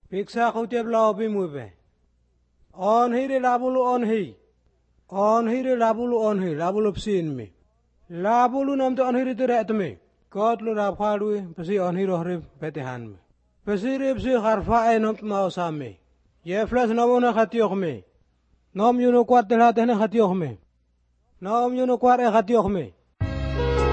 Piksa kau tiap lau pimuipe. On hiri labulu on hi. On hiri labulu psin mi. Labulu nam to on hiri tiret mi. Kot lu rap khalui pasi on hiri hrib betehan mi. Pasi rib si kharfa e nom mau sami. Ye flas namuna khatiok mi. Nom yuno kwat telatene khatiok mi. Nom yuno kwat e khatiok mi.